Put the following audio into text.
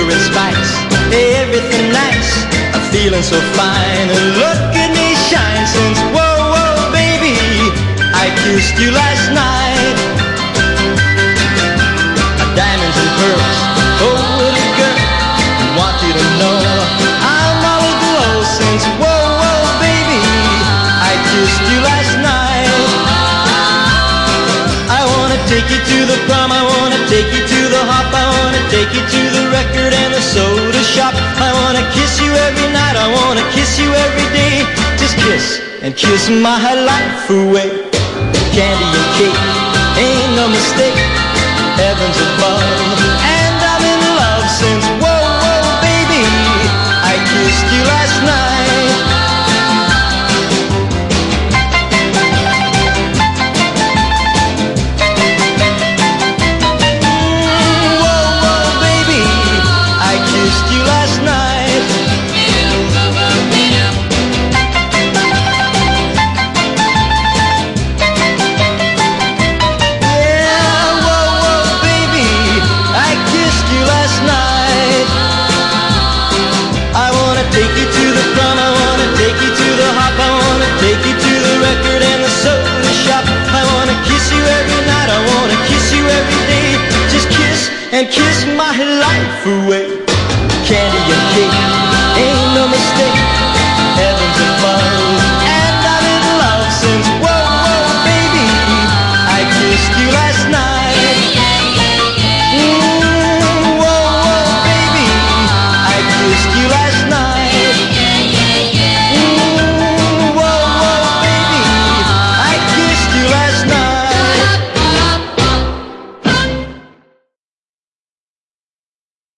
and spice, everything nice. I'm feeling so fine, and look at me shine since, whoa, whoa, baby, I kissed you last night. Diamonds and pearls, oh, little girl, I want you to know I'm all aglow since, whoa, whoa, baby, I kissed you last night. I wanna take you to the prom, I wanna take you to the hop, I wanna take you to the record and the soda shop. I wanna kiss you every night, I wanna kiss you every day. Just kiss and kiss my life away. Candy and cake, ain't no mistake. Heaven's above, and I'm in love since, whoa, whoa, baby, I kissed you last night. Whoa, whoa, baby, I kissed you last night. Take you to the prom, I wanna take you to the hop, I wanna take you to the record and the soda shop. I wanna kiss you every night, I wanna kiss you every day. Just kiss and kiss my life away.